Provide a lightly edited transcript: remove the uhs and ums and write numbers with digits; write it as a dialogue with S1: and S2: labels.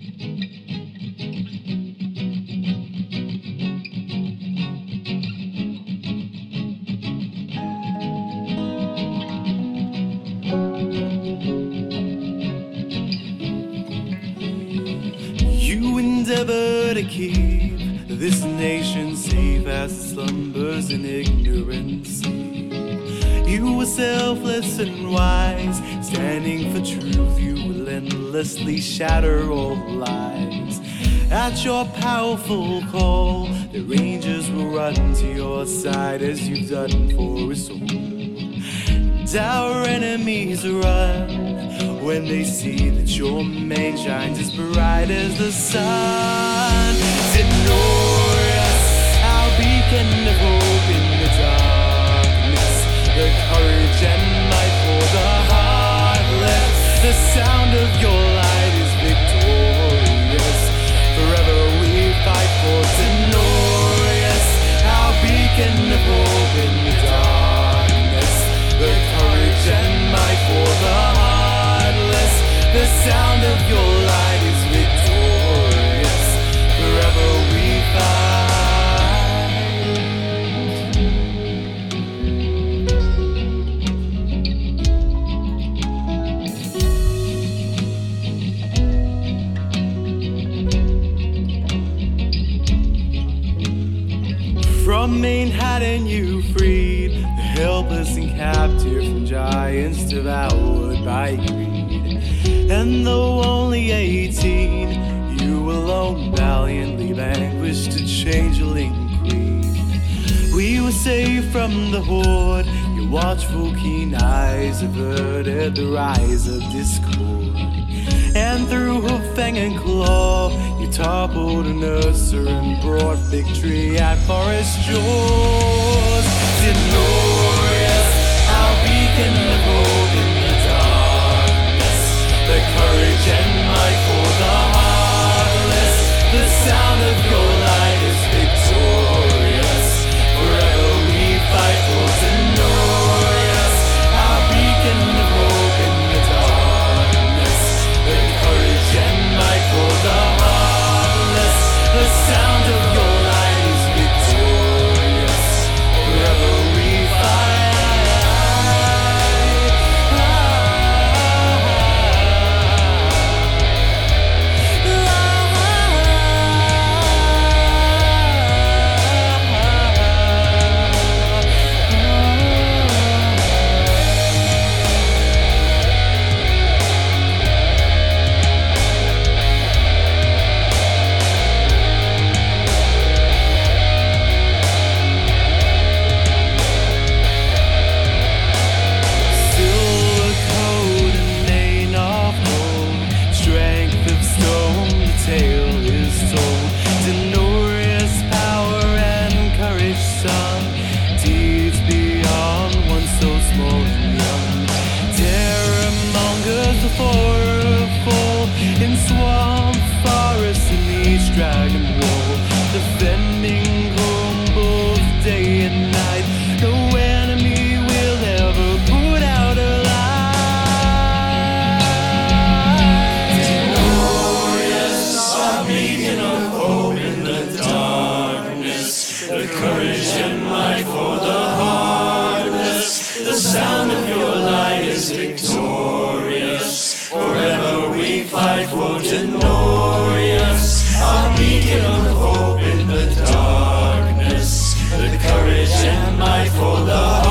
S1: You endeavor to keep this nation safe as it slumbers in ignorance. You were selfless and wise, standing for truth. You relentlessly shatter all lies. At your powerful call, the rangers will run to your side as you've done for us all. And our enemies run when they see that your mane shines as bright as the sun. Glorious, our beacon of hope in the darkness, the courage and might for the heartless. The sound of your light is victorious. Forever we fight for Tenorius, our beacon of hope in the darkness, the courage and might for the heartless. The sound of your light is victorious. Forever we fight. From Manhattan you freed the helpless and captive, from giants devoured by greed. And though only 18, you alone valiantly vanquished a changeling queen. We were saved from the horde. Your watchful keen eyes averted the rise of discord. And through hoof, fang, and claw, you toppled an usurper and brought victory at forest shores. Glorious, our beacon of hope in the darkness, the courage and might for the heartless. The sound of your light is victorious. Forever we fight for Tenorius, our beacon of hope in the darkness, the courage and might for the heartless. The sound of your light is victorious. Forever we fight. Dragon Wall, defending home both day and night. No enemy will ever put out a light. Glorious, our beacon of hope in the darkness, the courage and might for the heartless. The sound of your light is victorious. Forever we fight for Tenorius, our beacon of hope in the darkness, the courage and might for the